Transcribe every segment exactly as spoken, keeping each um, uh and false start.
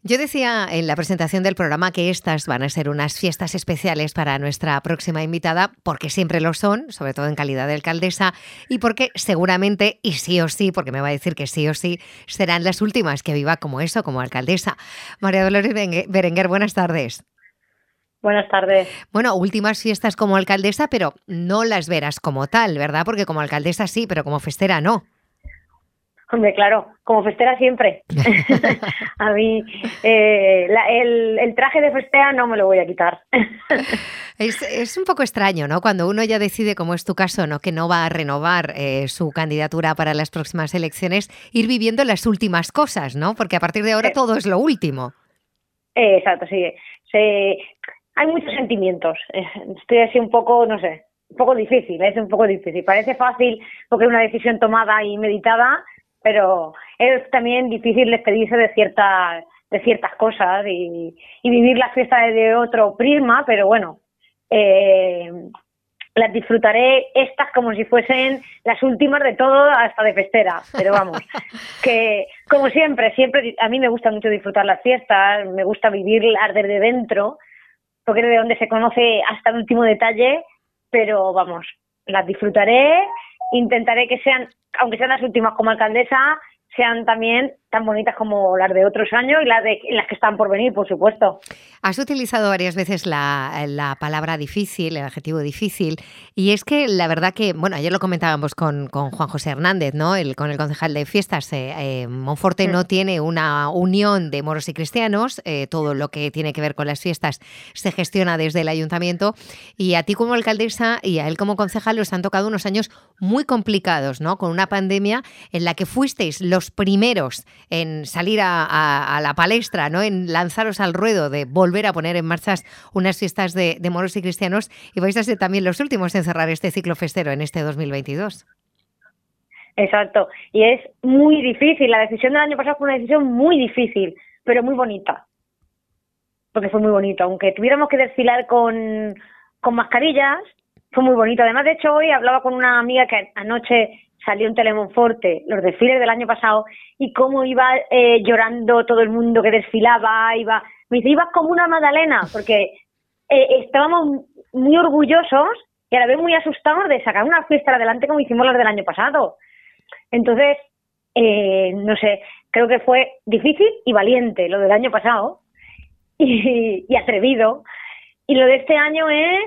Yo decía en la presentación del programa que estas van a ser unas fiestas especiales para nuestra próxima invitada, porque siempre lo son, sobre todo en calidad de alcaldesa, y porque seguramente, y sí o sí, porque me va a decir que sí o sí, serán las últimas que viva como eso, como alcaldesa. María Dolores Berenguer, buenas tardes. Buenas tardes. Bueno, últimas fiestas como alcaldesa, pero no las verás como tal, ¿verdad? Porque como alcaldesa sí, pero como festera no. Hombre, claro, como festera siempre. A mí eh, la, el, el traje de festera no me lo voy a quitar. Es, es un poco extraño, ¿no? Cuando uno ya decide, como es tu caso, ¿no? Que no va a renovar eh, su candidatura para las próximas elecciones, ir viviendo las últimas cosas, ¿no? Porque a partir de ahora todo es lo último. Eh, exacto, sí. Se, hay muchos sentimientos. Estoy así un poco, no sé, un poco difícil, es un poco difícil. Parece fácil porque es una decisión tomada y meditada, pero es también difícil despedirse de ciertas de ciertas cosas y, y vivir la fiesta de otro prisma, pero bueno, eh, las disfrutaré estas como si fuesen las últimas de todo, hasta de festera, pero vamos, que como siempre, siempre a mí me gusta mucho disfrutar las fiestas, me gusta vivirlas desde dentro, porque es de donde se conoce hasta el último detalle, pero vamos, las disfrutaré, intentaré que sean, aunque sean las últimas como alcaldesa, sean también tan bonitas como las de otros años y las de las que están por venir, por supuesto. Has utilizado varias veces la, la palabra difícil, el adjetivo difícil, y es que la verdad que, bueno, ayer lo comentábamos con, con Juan José Hernández, ¿no? El, con el concejal de fiestas, eh, eh, Monforte mm. no tiene una unión de moros y cristianos, eh, todo lo que tiene que ver con las fiestas se gestiona desde el ayuntamiento, y a ti como alcaldesa y a él como concejal os han tocado unos años muy complicados, ¿no? Con una pandemia en la que fuisteis los primeros en salir a, a, a la palestra, ¿no? En lanzaros al ruedo de volver a poner en marcha unas fiestas de, de moros y cristianos, y vais a ser también los últimos en cerrar este ciclo festero en este dos mil veintidós. Exacto, y es muy difícil, la decisión del año pasado fue una decisión muy difícil, pero muy bonita, porque fue muy bonito, aunque tuviéramos que desfilar con, con mascarillas, fue muy bonito. Además, de hecho, hoy hablaba con una amiga que anoche salió en Telemonforte los desfiles del año pasado y cómo iba eh, llorando todo el mundo que desfilaba, iba, me dice, ibas como una magdalena, porque eh, estábamos muy orgullosos y a la vez muy asustados de sacar una fiesta adelante como hicimos las del año pasado. Entonces, eh, no sé, creo que fue difícil y valiente lo del año pasado y, y atrevido, y lo de este año es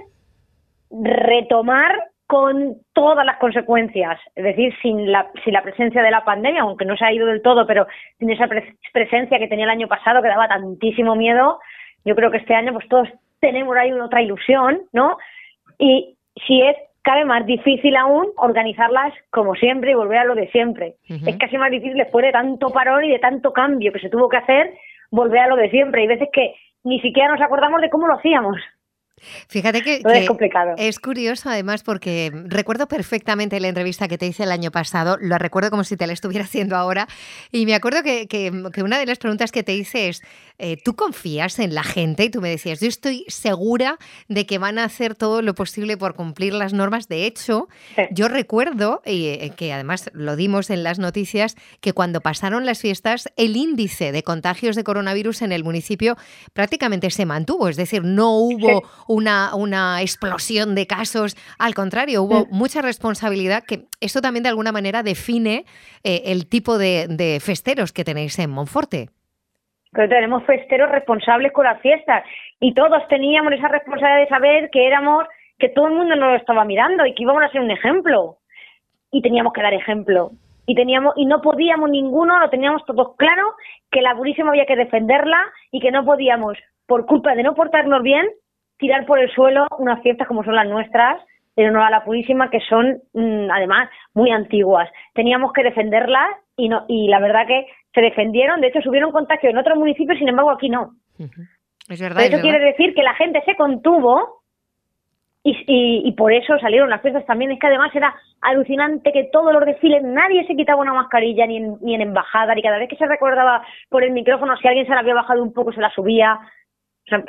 retomar con todas las consecuencias, es decir, sin la, sin la presencia de la pandemia, aunque no se ha ido del todo, pero sin esa pre- presencia que tenía el año pasado, que daba tantísimo miedo. Yo creo que este año pues todos tenemos ahí una otra ilusión, ¿no? Y si es cabe más difícil aún organizarlas como siempre y volver a lo de siempre. Uh-huh. Es casi más difícil después de tanto parón y de tanto cambio que se tuvo que hacer, volver a lo de siempre. Hay veces que ni siquiera nos acordamos de cómo lo hacíamos. Fíjate que, que es complicado. Es curioso además porque recuerdo perfectamente la entrevista que te hice el año pasado, lo recuerdo como si te la estuviera haciendo ahora, y me acuerdo que, que, que una de las preguntas que te hice es, eh, ¿tú confías en la gente? Y tú me decías, yo estoy segura de que van a hacer todo lo posible por cumplir las normas. De hecho, sí. yo recuerdo, y que además lo dimos en las noticias, que cuando pasaron las fiestas el índice de contagios de coronavirus en el municipio prácticamente se mantuvo, es decir, no hubo... Sí. Una, una explosión de casos, al contrario, hubo mm. mucha responsabilidad, que eso también de alguna manera define eh, el tipo de, de festeros que tenéis en Monforte. Pero tenemos festeros responsables con las fiestas y todos teníamos esa responsabilidad de saber que éramos, que todo el mundo nos lo estaba mirando y que íbamos a ser un ejemplo y teníamos que dar ejemplo y teníamos y no podíamos ninguno, lo teníamos todos claro, que la Purísima había que defenderla y que no podíamos, por culpa de no portarnos bien, tirar por el suelo unas fiestas como son las nuestras, en honor a la Purísima, que son, mmm, además, muy antiguas. Teníamos que defenderlas y no y la verdad que se defendieron. De hecho, subieron contagio en otros municipios, sin embargo, aquí no. Uh-huh. Es verdad, Pero eso es quiere verdad. decir que la gente se contuvo y, y, y por eso salieron las fiestas también. Es que además era alucinante que todos los desfiles, nadie se quitaba una mascarilla, ni en, ni en embajada, ni cada vez que se recordaba por el micrófono, si alguien se la había bajado un poco, se la subía. O sea, fue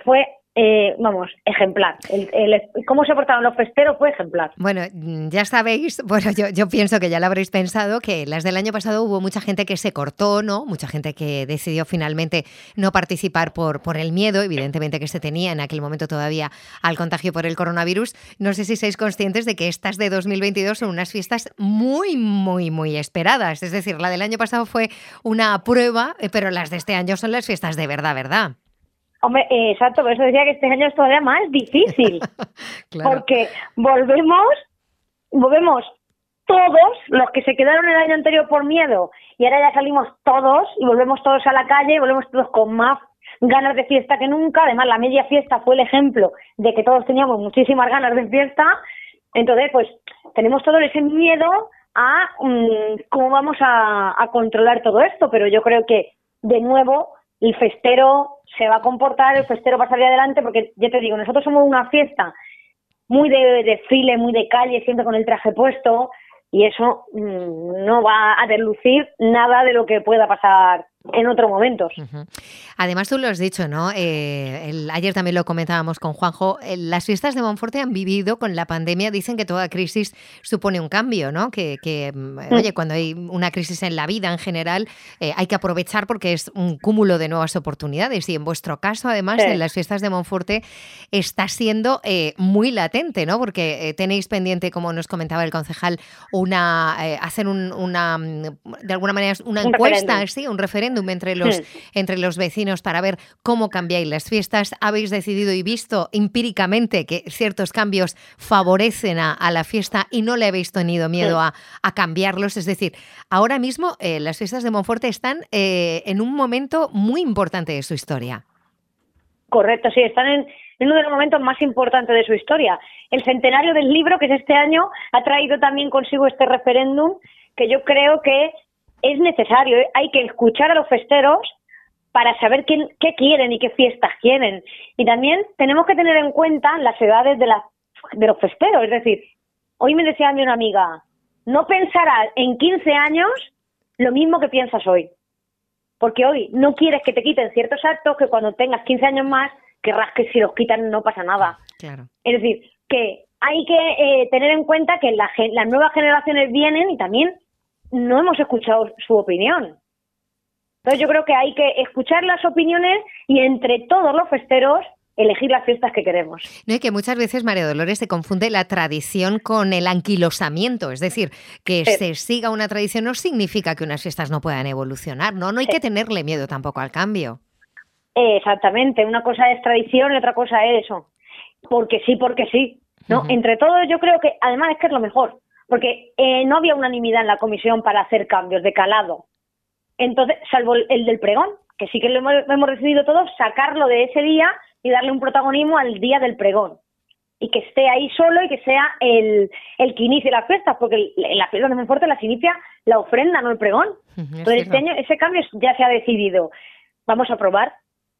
Eh, vamos, ejemplar. El, el, cómo se portaron los festeros fue ejemplar. Bueno, ya sabéis, bueno, yo, yo pienso que ya lo habréis pensado, que las del año pasado hubo mucha gente que se cortó, ¿no? Mucha gente que decidió finalmente no participar por, por el miedo, evidentemente, que se tenía en aquel momento todavía al contagio por el coronavirus. No sé si sois conscientes de que estas de dos mil veintidós son unas fiestas muy, muy, muy esperadas. Es decir, la del año pasado fue una prueba, pero las de este año son las fiestas de verdad, ¿verdad? Hombre, eh, exacto, por eso decía que este año es todavía más difícil, claro. Porque volvemos, volvemos todos, los que se quedaron el año anterior por miedo, y ahora ya salimos todos, y volvemos todos a la calle, y volvemos todos con más ganas de fiesta que nunca. Además, la media fiesta fue el ejemplo de que todos teníamos muchísimas ganas de fiesta. Entonces, pues, tenemos todo ese miedo a um, cómo vamos a, a controlar todo esto, pero yo creo que, de nuevo, el festero se va a comportar, el festero va a salir adelante, porque ya te digo, nosotros somos una fiesta muy de desfile, muy de calle, siempre con el traje puesto, y eso mmm, no va a deslucir nada de lo que pueda pasar en otros momentos. Uh-huh. Además, tú lo has dicho, ¿no? Eh, el, ayer también lo comentábamos con Juanjo. Eh, las fiestas de Monforte han vivido con la pandemia. Dicen que toda crisis supone un cambio, ¿no? Que, que mm. oye, cuando hay una crisis en la vida en general, eh, hay que aprovechar porque es un cúmulo de nuevas oportunidades. Y en vuestro caso, además, sí. en las fiestas de Monforte está siendo eh, muy latente, ¿no? Porque eh, tenéis pendiente, como nos comentaba el concejal, una eh, hacer un, una, de alguna manera, una un encuesta, referéndum. sí, un referéndum entre los, sí. entre los vecinos para ver cómo cambiáis las fiestas. Habéis decidido y visto empíricamente que ciertos cambios favorecen a, a la fiesta y no le habéis tenido miedo sí. a, a cambiarlos. Es decir, ahora mismo eh, las fiestas de Monforte están eh, en un momento muy importante de su historia. Correcto, sí, están en, en uno de los momentos más importantes de su historia. El centenario del libro, que es este año, ha traído también consigo este referéndum que yo creo que es necesario. Hay que escuchar a los festeros para saber qué, qué quieren y qué fiestas quieren. Y también tenemos que tener en cuenta las edades de, la, de los festeros. Es decir, hoy me decía una amiga, no pensarás en quince años lo mismo que piensas hoy. Porque hoy no quieres que te quiten ciertos actos que cuando tengas quince años más, querrás que si los quitan no pasa nada. Claro. Es decir, que hay que eh, tener en cuenta que la, las nuevas generaciones vienen y también no hemos escuchado su opinión. Entonces yo creo que hay que escuchar las opiniones y entre todos los festeros elegir las fiestas que queremos. No, y que muchas veces, María Dolores, se confunde la tradición con el anquilosamiento. Es decir, que sí. se siga una tradición no significa que unas fiestas no puedan evolucionar. No, no hay sí. que tenerle miedo tampoco al cambio. Exactamente. Una cosa es tradición y otra cosa es eso. Porque sí, porque sí. ¿No? Uh-huh. Entre todos yo creo que, además es que es lo mejor. Porque eh, no había unanimidad en la comisión para hacer cambios de calado. Entonces, salvo el, el del pregón, que sí que lo hemos, hemos decidido todos, sacarlo de ese día y darle un protagonismo al día del pregón. Y que esté ahí solo y que sea el, el que inicie las fiestas, porque en las fiestas de Monforte las inicia la ofrenda, no el pregón. Uh-huh, Entonces, este año ese cambio ya se ha decidido. Vamos a probar.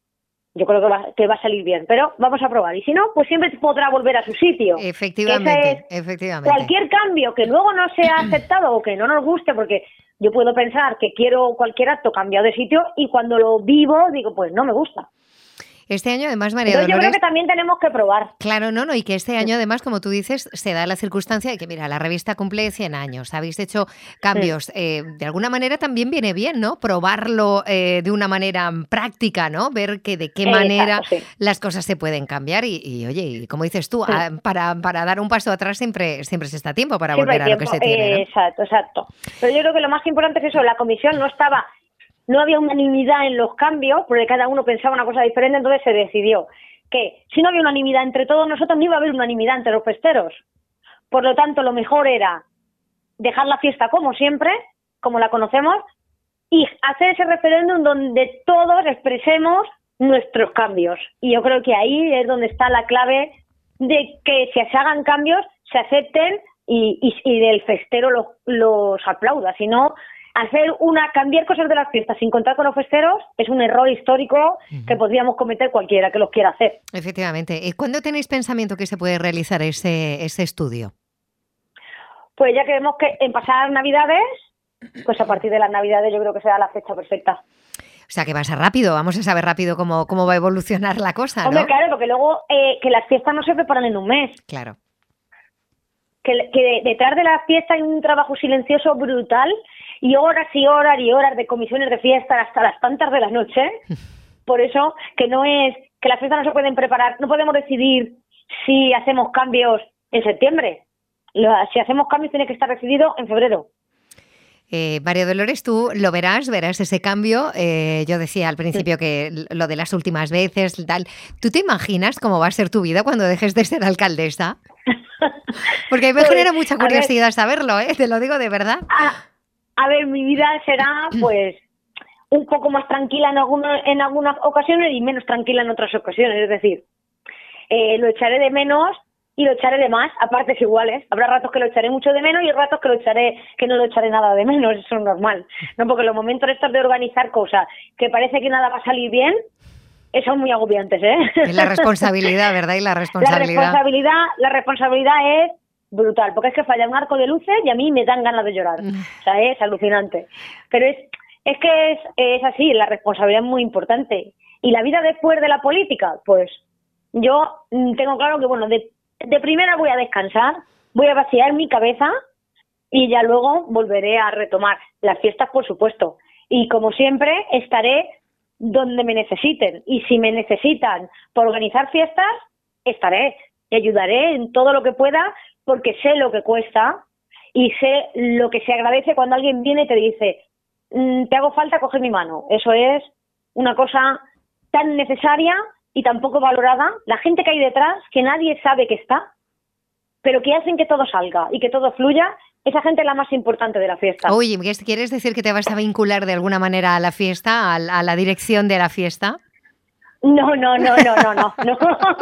Yo creo que va, que va a salir bien, pero vamos a probar. Y si no, pues siempre podrá volver a su sitio. Efectivamente, es efectivamente. Cualquier cambio que luego no sea aceptado o que no nos guste, porque yo puedo pensar que quiero cualquier acto cambiado de sitio y cuando lo vivo digo, pues no me gusta. Este año, además, María Entonces, Dolores... yo creo que también tenemos que probar. Claro, no, no, y que este año, además, como tú dices, se da la circunstancia de que, mira, la revista cumple cien años, habéis hecho cambios. Sí. Eh, de alguna manera también viene bien, ¿no? Probarlo eh, de una manera práctica, ¿no? Ver que de qué Exacto, manera sí. las cosas se pueden cambiar y, y oye, y como dices tú, sí. a, para, para dar un paso atrás siempre, siempre se está tiempo para siempre volver a lo que se tiene, ¿no? Exacto, exacto. Pero yo creo que lo más importante es eso, la comisión no estaba... No había unanimidad en los cambios, porque cada uno pensaba una cosa diferente, entonces se decidió que si no había unanimidad entre todos nosotros, no iba a haber unanimidad entre los festeros. Por lo tanto, lo mejor era dejar la fiesta como siempre, como la conocemos, y hacer ese referéndum donde todos expresemos nuestros cambios. Y yo creo que ahí es donde está la clave de que si se hagan cambios, se acepten y, y, y del festero los, los aplauda. Si no... Hacer una, cambiar cosas de las fiestas sin contar con los festeros es un error histórico uh-huh. que podríamos cometer cualquiera que los quiera hacer. Efectivamente. ¿Y cuándo tenéis pensamiento que se puede realizar ese, ese estudio? Pues ya que vemos que en pasadas Navidades, pues a partir de las Navidades yo creo que será la fecha perfecta. O sea, que va a ser rápido, vamos a saber rápido cómo, cómo va a evolucionar la cosa, ¿no? Hombre, claro, porque luego eh, que las fiestas no se preparan en un mes. Claro. Que, que detrás de la fiesta hay un trabajo silencioso brutal y horas y horas y horas de comisiones de fiesta hasta las tantas de la noche. Por eso que no es que las fiestas no se pueden preparar, no podemos decidir si hacemos cambios en septiembre. Si hacemos cambios tiene que estar decidido en febrero. Eh, María Dolores, tú lo verás, verás ese cambio. Eh, yo decía al principio que lo de las últimas veces, tal. ¿Tú te imaginas cómo va a ser tu vida cuando dejes de ser alcaldesa? Porque a mí me pues, genera mucha curiosidad ver, saberlo, ¿eh? Te lo digo de verdad. A, a ver, mi vida será, pues, un poco más tranquila en, alguno, en algunas ocasiones y menos tranquila en otras ocasiones. Es decir, eh, lo echaré de menos y lo echaré de más, a partes iguales. Habrá ratos que lo echaré mucho de menos y ratos que lo echaré que no lo echaré nada de menos, eso es normal. No, porque los momentos estos de organizar cosas que parece que nada va a salir bien, son muy agobiantes, ¿eh? Es la responsabilidad, ¿verdad? Y la responsabilidad. La responsabilidad, la responsabilidad es brutal, porque es que falla un arco de luces y a mí me dan ganas de llorar. O sea, es alucinante. Pero es, es que es, es así, la responsabilidad es muy importante. Y la vida después de la política, pues yo tengo claro que, bueno, de De primera voy a descansar, voy a vaciar mi cabeza y ya luego volveré a retomar las fiestas, por supuesto. Y como siempre, estaré donde me necesiten. Y si me necesitan por organizar fiestas, estaré y ayudaré en todo lo que pueda porque sé lo que cuesta y sé lo que se agradece cuando alguien viene y te dice te hago falta, coger mi mano. Eso es una cosa tan necesaria y tampoco valorada, la gente que hay detrás, que nadie sabe que está, pero que hacen que todo salga y que todo fluya, esa gente es la más importante de la fiesta. Oye, ¿quieres decir que te vas a vincular de alguna manera a la fiesta, a la dirección de la fiesta? No, no, no, no, no, no, no.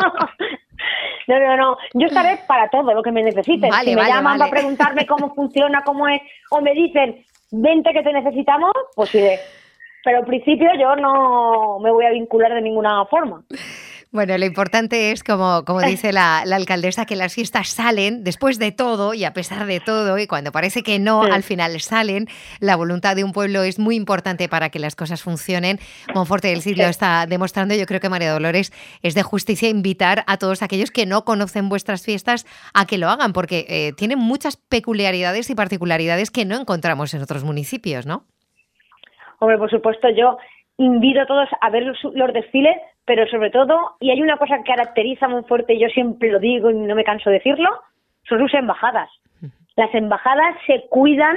No, no, no. Yo estaré para todo lo que me necesiten. Vale, si me vale, llaman vale. para preguntarme cómo funciona, cómo es, o me dicen, vente que te necesitamos, pues iré. Pero al principio yo no me voy a vincular de ninguna forma. Bueno, lo importante es, como, como dice la, la alcaldesa, que las fiestas salen después de todo y a pesar de todo, y cuando parece que no, sí. al final salen. La voluntad de un pueblo es muy importante para que las cosas funcionen. Monforte del Cid sí. lo está demostrando. Yo creo que, María Dolores, es de justicia invitar a todos aquellos que no conocen vuestras fiestas a que lo hagan, porque eh, tienen muchas peculiaridades y particularidades que no encontramos en otros municipios, ¿no? Hombre, por supuesto, yo invito a todos a ver los, los desfiles, pero sobre todo, y hay una cosa que caracteriza a Monforte, y yo siempre lo digo y no me canso de decirlo, son sus embajadas. Las embajadas se cuidan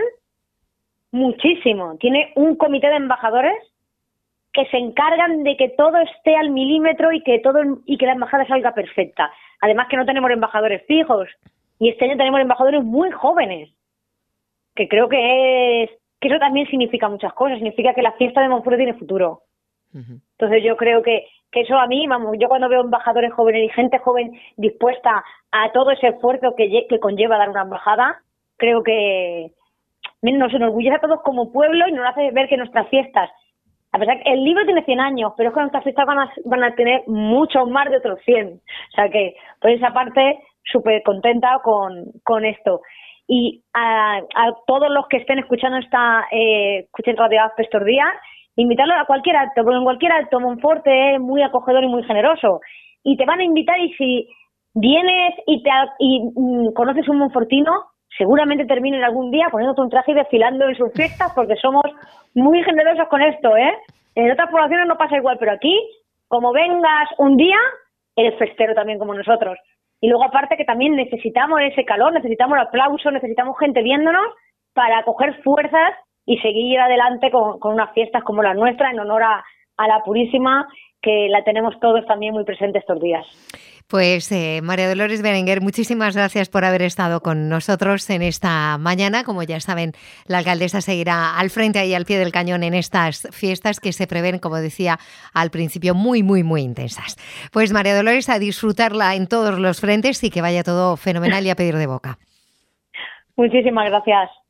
muchísimo. Tiene un comité de embajadores que se encargan de que todo esté al milímetro y que todo y que la embajada salga perfecta. Además que no tenemos embajadores fijos, y este año tenemos embajadores muy jóvenes, que creo que es que eso también significa muchas cosas, significa que la fiesta de Monforte tiene futuro. Uh-huh. Entonces yo creo que, que eso a mí, vamos, yo cuando veo embajadores jóvenes y gente joven dispuesta a todo ese esfuerzo que, que conlleva dar una embajada, creo que nos enorgullece a todos como pueblo y nos hace ver que nuestras fiestas, a pesar que el libro tiene cien años, pero es que nuestras fiestas van a, van a tener mucho más de otros cien. O sea que, por esa parte, súper contenta con, con esto. Y a, a todos los que estén escuchando esta, eh, escuchen Radio Aspe estos días, invitarlos a cualquier acto, porque en cualquier acto Monforte es muy acogedor y muy generoso. Y te van a invitar y si vienes y, te, y mm, conoces un monfortino, seguramente terminen algún día poniéndote un traje y desfilando en sus fiestas, porque somos muy generosos con esto, ¿eh? En otras poblaciones no pasa igual, pero aquí, como vengas un día, eres festero también como nosotros. Y luego aparte que también necesitamos ese calor, necesitamos el aplauso, necesitamos gente viéndonos para coger fuerzas y seguir adelante con, con unas fiestas como la nuestra en honor a, a la Purísima, que la tenemos todos también muy presente estos días. Pues eh, María Dolores Berenguer, muchísimas gracias por haber estado con nosotros en esta mañana. Como ya saben, la alcaldesa seguirá al frente ahí al pie del cañón en estas fiestas que se prevén, como decía al principio, muy, muy, muy intensas. Pues María Dolores, a disfrutarla en todos los frentes y que vaya todo fenomenal y a pedir de boca. Muchísimas gracias.